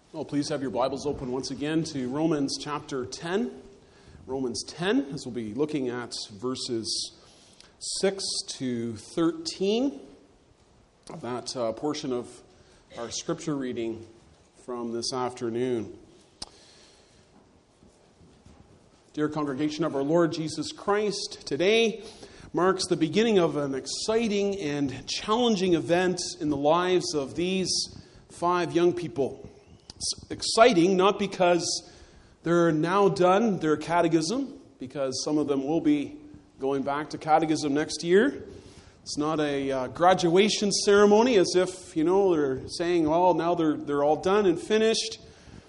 Well, please have your Bibles open once again to Romans chapter 10. Romans 10, as we'll be looking at verses 6 to 13 of that portion of our scripture reading from this afternoon. Dear congregation of our Lord Jesus Christ, today marks the beginning of an exciting and challenging event in the lives of these 5 young people. It's exciting not because they're now done their catechism, because some of them will be going back to catechism next year. It's not a graduation ceremony as if, they're saying, well, now they're all done and finished.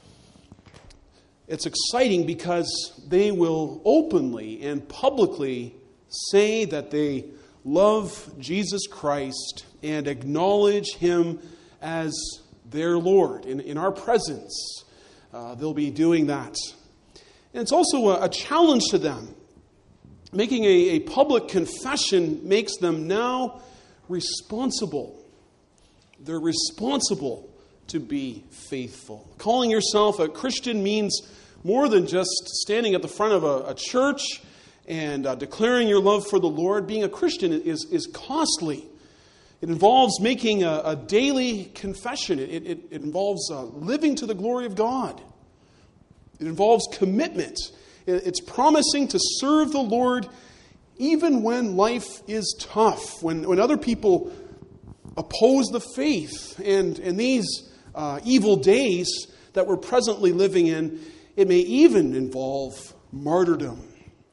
It's exciting because they will openly and publicly say that they love Jesus Christ and acknowledge Him as their Lord. In our presence, they'll be doing that. And it's also a challenge to them. Making a public confession makes them now responsible. They're responsible to be faithful. Calling yourself a Christian means more than just standing at the front of a church and declaring your love for the Lord. Being a Christian is costly. It involves making a daily confession. It involves living to the glory of God. It involves commitment. It's promising to serve the Lord even when life is tough, when other people oppose the faith. And in these evil days that we're presently living in, it may even involve martyrdom,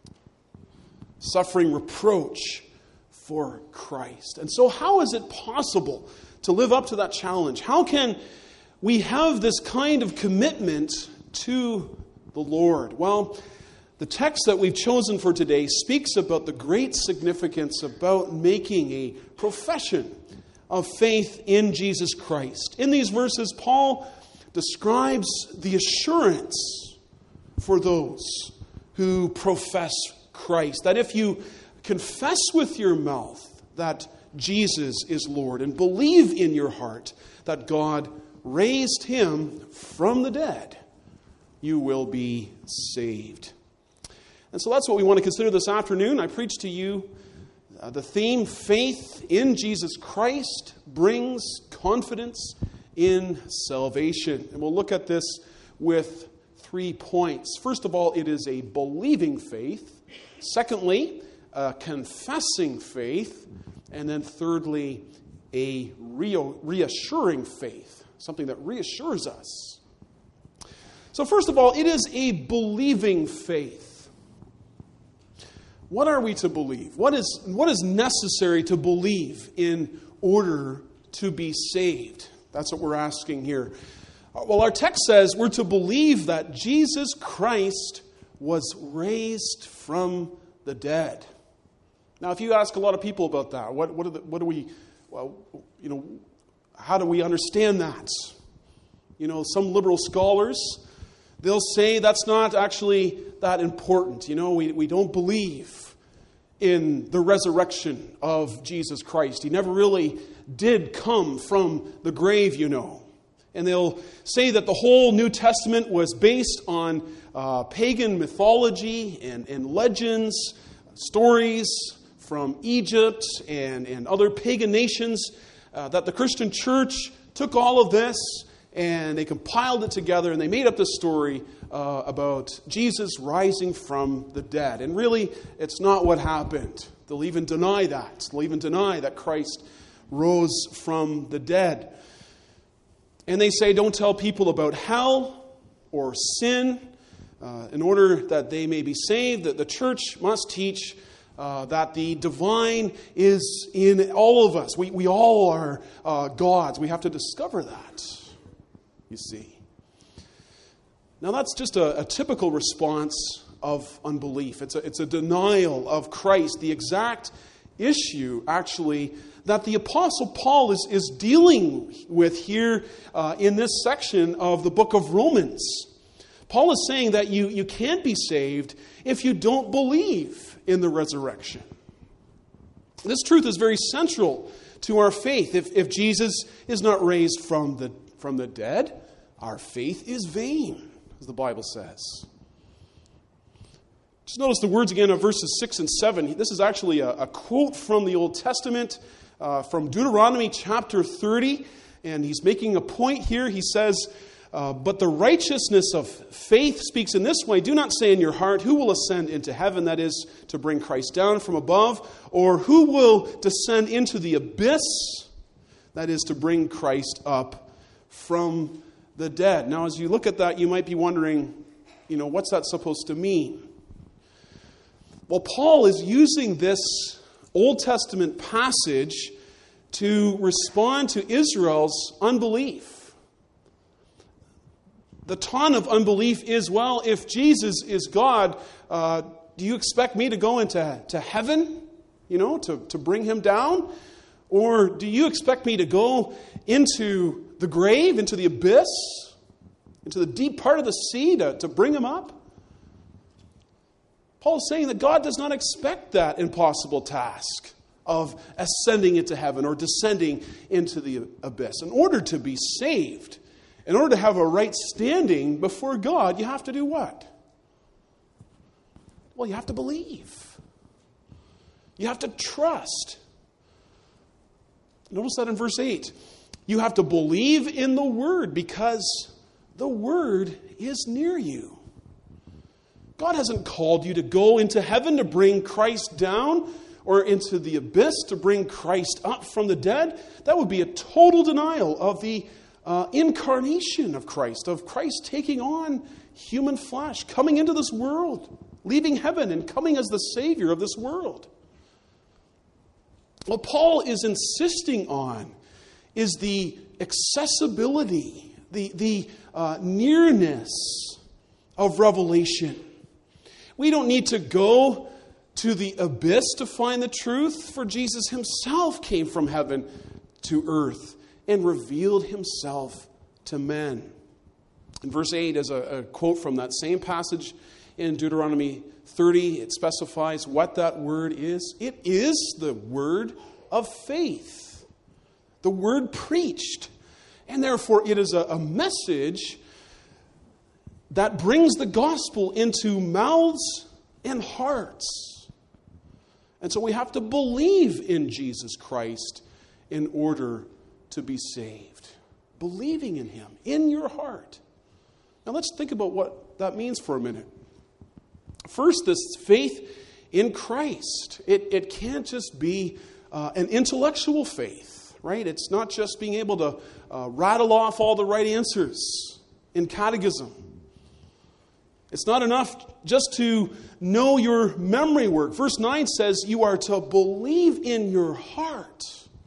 suffering reproach for Christ. And so how is it possible to live up to that challenge? How can we have this kind of commitment to the Lord? Well, the text that we've chosen for today speaks about the great significance about making a profession of faith in Jesus Christ. In these verses, Paul describes the assurance for those who profess Christ, that if you confess with your mouth that Jesus is Lord and believe in your heart that God raised Him from the dead, you will be saved. And so that's what we want to consider this afternoon. I preach to you the theme, faith in Jesus Christ brings confidence in salvation. And we'll look at this with 3 points. First of all, it is a believing faith. Secondly, a confessing faith. And then thirdly, a reassuring faith, something that reassures us. So first of all, it is a believing faith. What are we to believe? What is necessary to believe in order to be saved? That's what we're asking here. Well, our text says we're to believe that Jesus Christ was raised from the dead. Now, if you ask a lot of people about that, how do we understand that? Some liberal scholars, they'll say that's not actually that important. We don't believe in the resurrection of Jesus Christ. He never really did come from the grave, And they'll say that the whole New Testament was based on pagan mythology and legends, stories from Egypt and other pagan nations, that the Christian church took all of this and they compiled it together and they made up this story about Jesus rising from the dead. And really, it's not what happened. They'll even deny that. They'll even deny that Christ rose from the dead. And they say, don't tell people about hell or sin in order that they may be saved. That the church must teach that the divine is in all of us. We all are gods. We have to discover that, you see. Now that's just a typical response of unbelief. It's a denial of Christ. The exact issue, actually, that the Apostle Paul is dealing with here in this section of the book of Romans. Paul is saying that you can't be saved if you don't believe in the resurrection. This truth is very central to our faith. If Jesus is not raised from the dead, our faith is vain, as the Bible says. Just notice the words again of verses 6 and 7. This is actually a quote from the Old Testament, from Deuteronomy chapter 30. And he's making a point here. He says, but the righteousness of faith speaks in this way. Do not say in your heart, who will ascend into heaven? That is, to bring Christ down from above. Or who will descend into the abyss? That is, to bring Christ up from the dead. Now, as you look at that, you might be wondering, what's that supposed to mean? Well, Paul is using this Old Testament passage to respond to Israel's unbelief. The taunt of unbelief is, well, if Jesus is God, do you expect me to go into heaven, to bring him down? Or do you expect me to go into the grave, into the abyss, into the deep part of the sea to bring him up? Paul is saying that God does not expect that impossible task of ascending into heaven or descending into the abyss. In order to be saved, in order to have a right standing before God, you have to do what? Well, you have to believe. You have to trust. Notice that in verse 8. You have to believe in the Word because the Word is near you. God hasn't called you to go into heaven to bring Christ down or into the abyss to bring Christ up from the dead. That would be a total denial of the incarnation of Christ taking on human flesh, coming into this world, leaving heaven and coming as the Savior of this world. What Paul is insisting on is the accessibility, the nearness of revelation. We don't need to go to the abyss to find the truth, for Jesus himself came from heaven to earth and revealed himself to men. In verse 8, as a quote from that same passage in Deuteronomy 30, it specifies what that word is. It is the word of faith, the word preached. And therefore, it is a message that brings the gospel into mouths and hearts. And so we have to believe in Jesus Christ in order to be saved. Believing in him in your heart. Now let's think about what that means for a minute. First, this faith in Christ. It can't just be an intellectual faith, right? It's not just being able to rattle off all the right answers in catechism. It's not enough just to know your memory work. Verse 9 says you are to believe in your heart.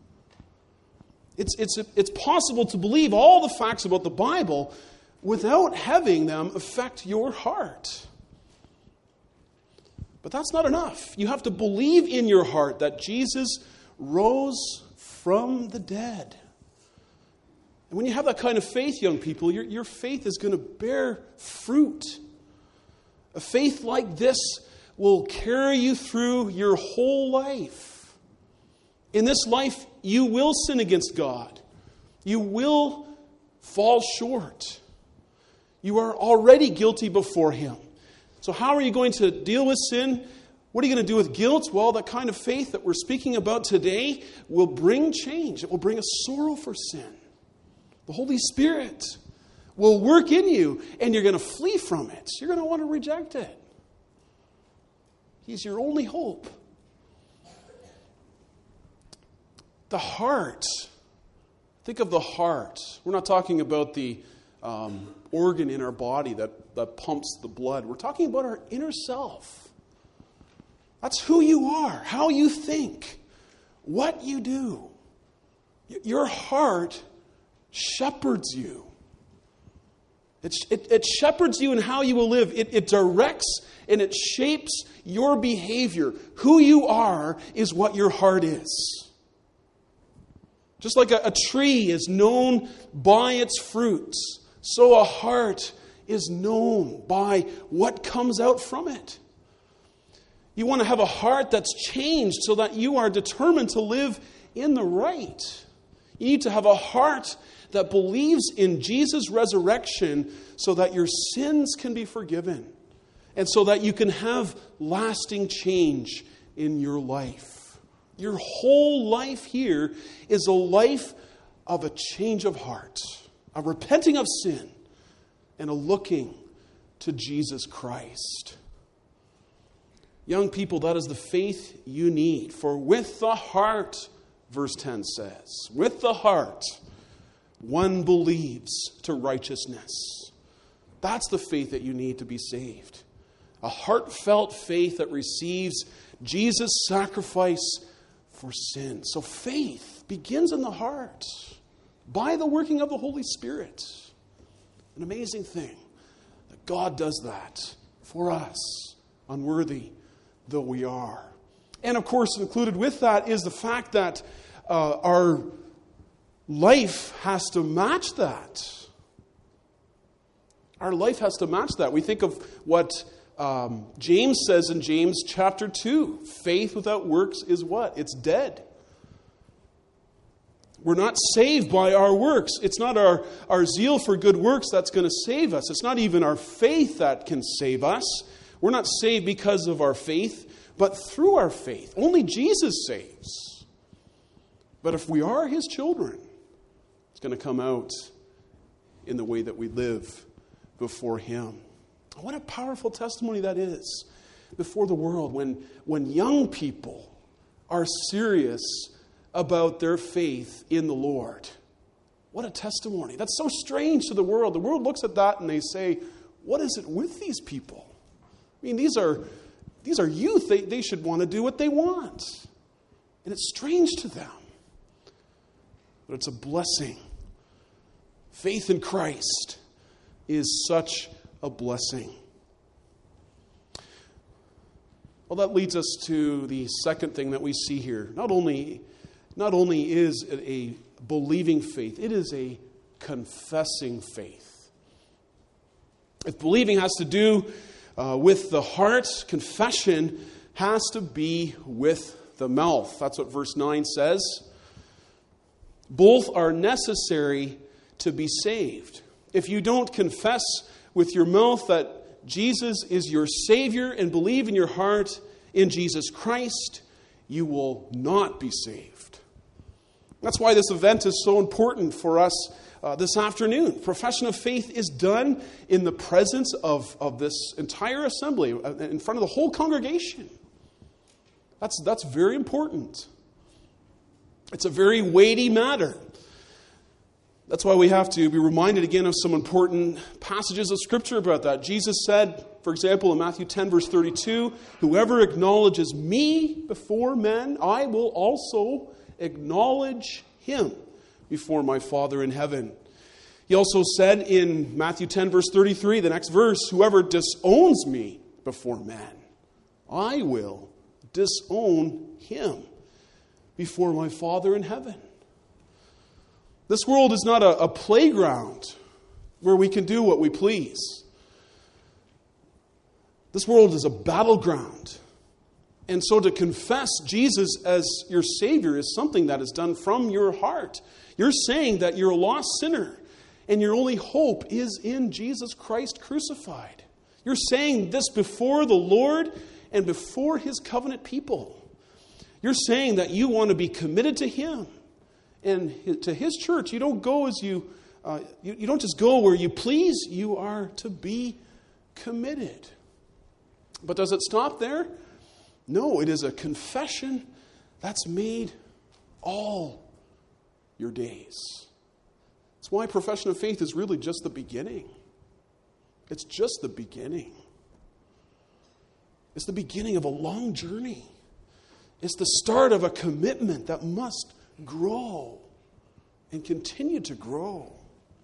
It's possible to believe all the facts about the Bible without having them affect your heart. But that's not enough. You have to believe in your heart that Jesus rose from the dead. And when you have that kind of faith, young people, your faith is going to bear fruit. A faith like this will carry you through your whole life. In this life, you will sin against God. You will fall short. You are already guilty before him. So how are you going to deal with sin? What are you going to do with guilt? Well, the kind of faith that we're speaking about today will bring change. It will bring a sorrow for sin. The Holy Spirit will work in you, and you're going to flee from it. You're going to want to reject it. He's your only hope. The heart. Think of the heart. We're not talking about the organ in our body that pumps the blood. We're talking about our inner self. That's who you are, how you think, what you do. Your heart shepherds you. It shepherds you in how you will live. It directs and it shapes your behavior. Who you are is what your heart is. Just like a tree is known by its fruits, so a heart is known by what comes out from it. You want to have a heart that's changed so that you are determined to live in the right. You need to have a heart that believes in Jesus' resurrection so that your sins can be forgiven and so that you can have lasting change in your life. Your whole life here is a life of a change of heart, a repenting of sin, and a looking to Jesus Christ. Young people, that is the faith you need. For with the heart, verse 10 says, with the heart, one believes to righteousness. That's the faith that you need to be saved. A heartfelt faith that receives Jesus' sacrifice for sin. So faith begins in the heart by the working of the Holy Spirit. An amazing thing that God does that for us, unworthy though we are. And of course, included with that is the fact that our life has to match that. Our life has to match that. We think of what James says in James chapter 2. Faith without works is what? It's dead. We're not saved by our works. It's not our zeal for good works that's going to save us. It's not even our faith that can save us. We're not saved because of our faith, but through our faith. Only Jesus saves. But if we are His children, it's going to come out in the way that we live before Him. What a powerful testimony that is before the world when young people are serious about their faith in the Lord. What a testimony. That's so strange to the world. The world looks at that and they say, what is it with these people? I mean, these are youth. They should want to do what they want. And it's strange to them. But it's a blessing. Faith in Christ is such a blessing. Well, that leads us to the second thing that we see here. Not only is it a believing faith, it is a confessing faith. If believing has to do with the heart, confession has to be with the mouth. That's what verse 9 says. Both are necessary to be saved. If you don't confess with your mouth that Jesus is your Savior and believe in your heart in Jesus Christ, you will not be saved. That's why this event is so important for us this afternoon. Profession of faith is done in the presence of this entire assembly, in front of the whole congregation. That's very important. It's a very weighty matter. That's why we have to be reminded again of some important passages of Scripture about that. Jesus said, for example, in Matthew 10, verse 32, whoever acknowledges me before men, I will also acknowledge him before my Father in heaven. He also said in Matthew 10, verse 33, the next verse, whoever disowns me before men, I will disown him before my Father in heaven. This world is not a playground where we can do what we please. This world is a battleground. And so to confess Jesus as your Savior is something that is done from your heart. You're saying that you're a lost sinner and your only hope is in Jesus Christ crucified. You're saying this before the Lord and before His covenant people. You're saying that you want to be committed to Him and to His church. You don't go as you don't just go where you please. You are to be committed. But does it stop there? No, it is a confession that's made all your days. That's why profession of faith is really just the beginning. It's just the beginning. It's the beginning of a long journey. It's the start of a commitment that must grow and continue to grow.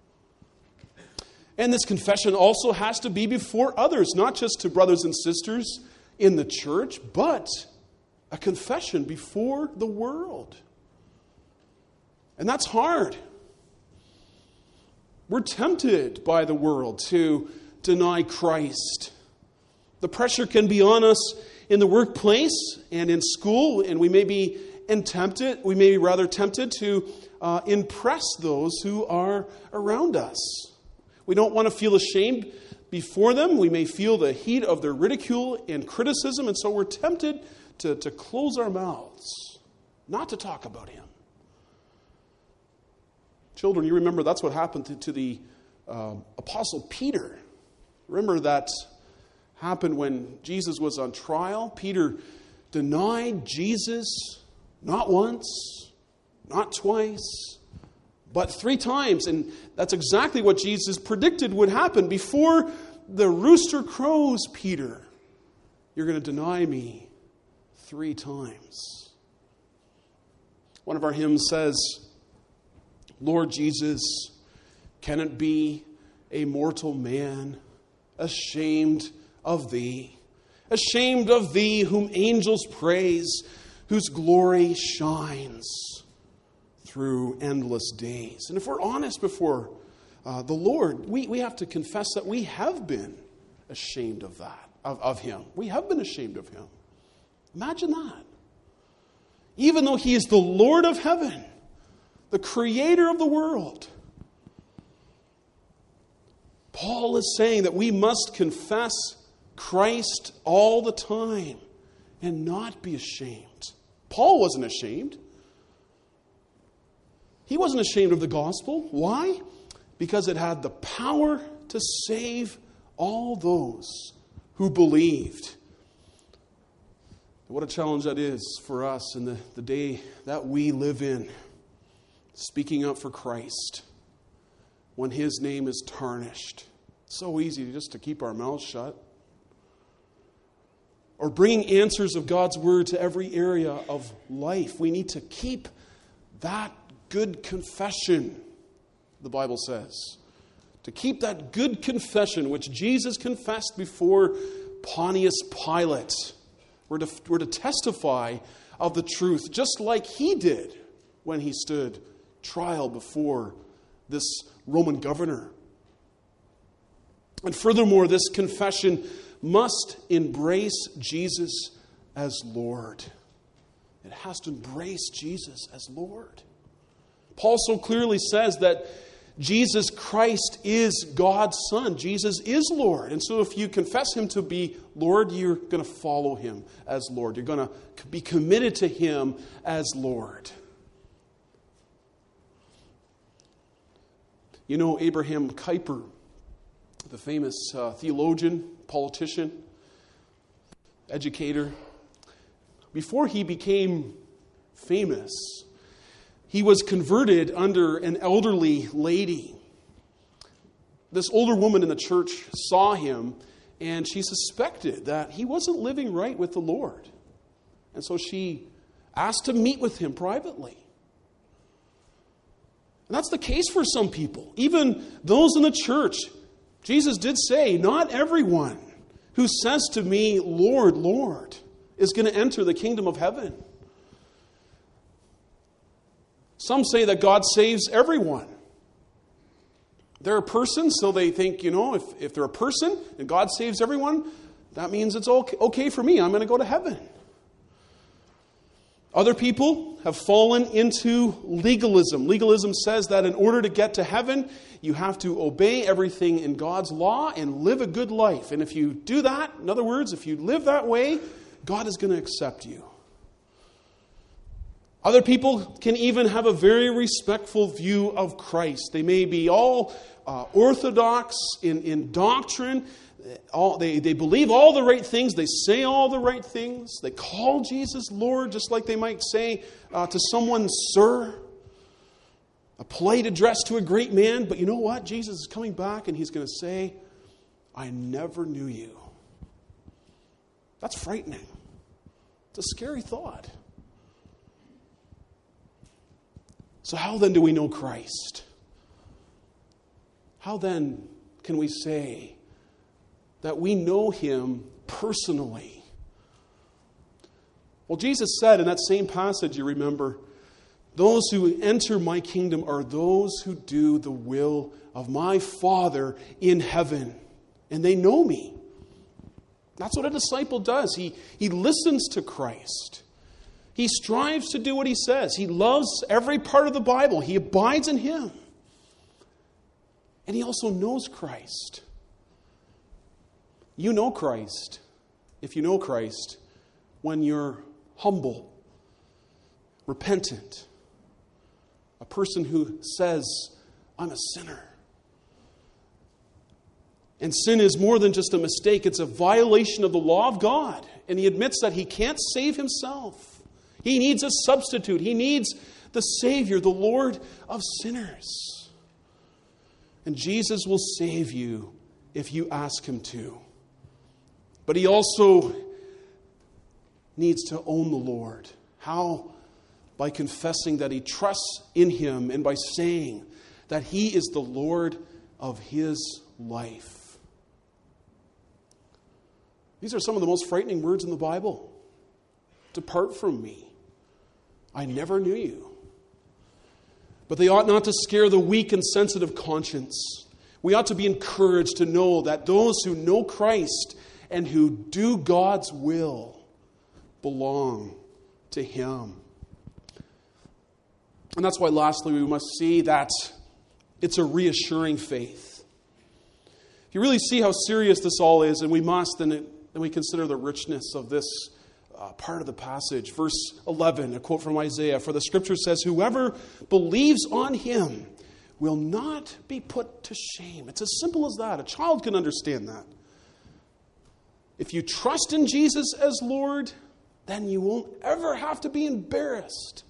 And this confession also has to be before others, not just to brothers and sisters in the church, but a confession before the world. And that's hard. We're tempted by the world to deny Christ. The pressure can be on us in the workplace and in school, and we may be tempted to impress those who are around us. We don't want to feel ashamed before them. We may feel the heat of their ridicule and criticism, and so we're tempted to close our mouths, not to talk about him. Children, you remember that's what happened to the Apostle Peter. Remember that happened when Jesus was on trial. Peter denied Jesus not once, not twice, but 3 times. And that's exactly what Jesus predicted would happen. Before the rooster crows, Peter, you're going to deny me 3 times. One of our hymns says, Lord Jesus, can it be a mortal man ashamed of thee? Ashamed of thee whom angels praise, whose glory shines through endless days. And if we're honest before the Lord, we have to confess that we have been ashamed of that, of him. We have been ashamed of him. Imagine that. Even though he is the Lord of heaven, the creator of the world, Paul is saying that we must confess Christ all the time and not be ashamed. Paul wasn't ashamed. He wasn't ashamed of the gospel. Why? Because it had the power to save all those who believed. What a challenge that is for us in the day that we live in, speaking up for Christ when his name is tarnished. It's so easy just to keep our mouths shut. Or bringing answers of God's word to every area of life. We need to keep that good confession, the Bible says. To keep that good confession which Jesus confessed before Pontius Pilate. We're to testify of the truth just like he did when he stood trial before this Roman governor. And furthermore, this confession must embrace Jesus as Lord. It has to embrace Jesus as Lord. Paul so clearly says that Jesus Christ is God's Son. Jesus is Lord. And so if you confess him to be Lord, you're going to follow him as Lord. You're going to be committed to him as Lord. You know Abraham Kuyper, the famous theologian, politician, educator. Before he became famous, he was converted under an elderly lady. This older woman in the church saw him, and she suspected that he wasn't living right with the Lord. And so she asked to meet with him privately. And that's the case for some people, even those in the church. Jesus did say, not everyone who says to me, Lord, Lord, is going to enter the kingdom of heaven. Some say that God saves everyone. They're a person, so they think, if they're a person and God saves everyone, that means it's okay for me. I'm going to go to heaven. Other people have fallen into legalism. Legalism says that in order to get to heaven, you have to obey everything in God's law and live a good life. And if you do that, in other words, if you live that way, God is going to accept you. Other people can even have a very respectful view of Christ. They may be all orthodox in doctrine. They believe all the right things. They say all the right things. They call Jesus Lord, just like they might say to someone, Sir. A polite address to a great man. But you know what? Jesus is coming back and he's going to say, I never knew you. That's frightening. It's a scary thought. So how then do we know Christ? How then can we say that we know him personally? Well, Jesus said in that same passage, you remember, those who enter my kingdom are those who do the will of my Father in heaven. And they know me. That's what a disciple does. He listens to Christ. He strives to do what he says. He loves every part of the Bible. He abides in him. And he also knows Christ. You know Christ, if you know Christ, when you're humble, repentant, a person who says, I'm a sinner. And sin is more than just a mistake. It's a violation of the law of God. And he admits that he can't save himself. He needs a substitute. He needs the Savior, the Lord of sinners. And Jesus will save you if you ask him to. But he also needs to own the Lord. How? By confessing that he trusts in him and by saying that he is the Lord of his life. These are some of the most frightening words in the Bible. Depart from me. I never knew you. But they ought not to scare the weak and sensitive conscience. We ought to be encouraged to know that those who know Christ and who do God's will belong to him. And that's why, lastly, we must see that it's a reassuring faith. If you really see how serious this all is, and we must, then we consider the richness of this part of the passage. Verse 11, a quote from Isaiah, for the scripture says, whoever believes on him will not be put to shame. It's as simple as that. A child can understand that. If you trust in Jesus as Lord, then you won't ever have to be embarrassed.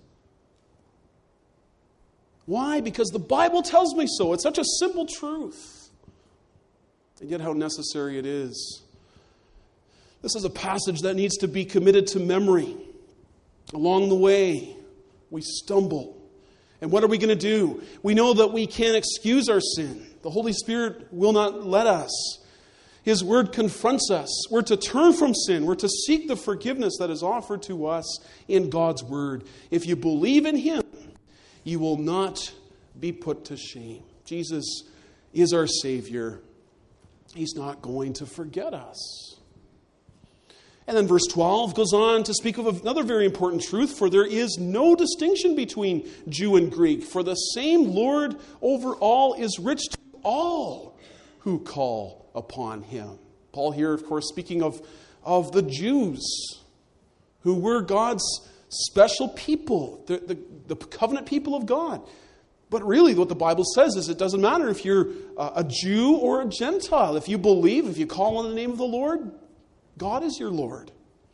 Why? Because the Bible tells me so. It's such a simple truth. And yet how necessary it is. This is a passage that needs to be committed to memory. Along the way, we stumble. And what are we going to do? We know that we can't excuse our sin. The Holy Spirit will not let us. His word confronts us. We're to turn from sin. We're to seek the forgiveness that is offered to us in God's word. If you believe in him, you will not be put to shame. Jesus is our Savior. He's not going to forget us. And then verse 12 goes on to speak of another very important truth, for there is no distinction between Jew and Greek, for the same Lord over all is rich to all who call upon him. Paul here, of course, speaking of the Jews, who were God's special people, the covenant people of God. But really what the Bible says is it doesn't matter if you're a Jew or a Gentile. If you believe, if you call on the name of the Lord, God is your Lord.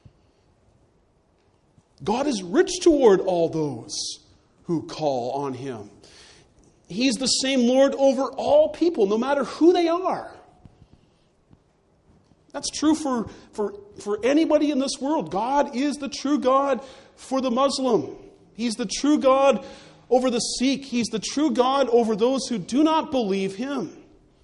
God is rich toward all those who call on him. He's the same Lord over all people, no matter who they are. That's true for anybody in this world. God is the true God for the Muslim. He's the true God over the Sikh. He's the true God over those who do not believe him.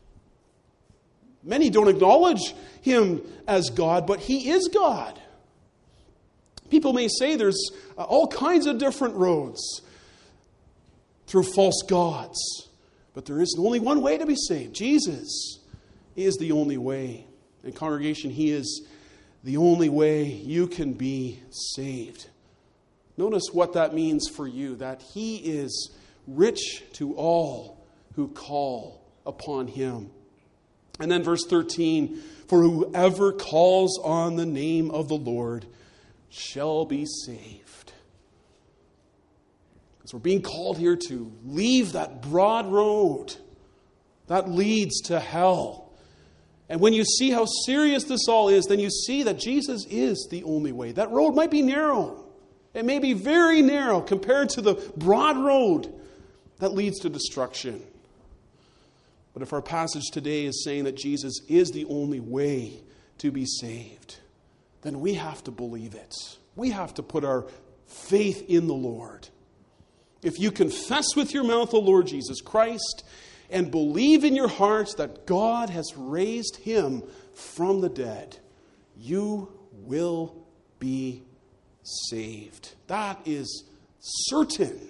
Many don't acknowledge him as God, but he is God. People may say there's all kinds of different roads through false gods, but there is only one way to be saved. Jesus is the only way. And congregation, he is the only way you can be saved. Notice what that means for you, that he is rich to all who call upon him. And then verse 13, for whoever calls on the name of the Lord shall be saved. Because we're being called here to leave that broad road that leads to hell. And when you see how serious this all is, then you see that Jesus is the only way. That road might be narrow. It may be very narrow compared to the broad road that leads to destruction. But if our passage today is saying that Jesus is the only way to be saved, then we have to believe it. We have to put our faith in the Lord. If you confess with your mouth the Lord Jesus Christ and believe in your heart that God has raised him from the dead, you will be saved. That is certain.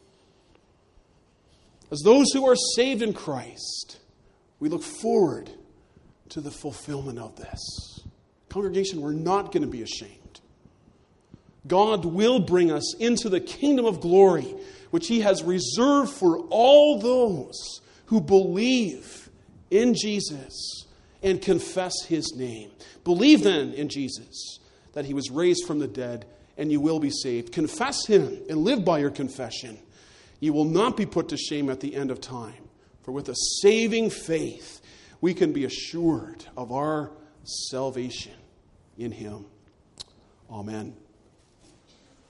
As those who are saved in Christ, we look forward to the fulfillment of this. Congregation, we're not going to be ashamed. God will bring us into the kingdom of glory, which He has reserved for all those who believe in Jesus and confess His name. Believe then in Jesus, that He was raised from the dead, and you will be saved. Confess Him and live by your confession. You will not be put to shame at the end of time. For with a saving faith, we can be assured of our salvation in Him. Amen.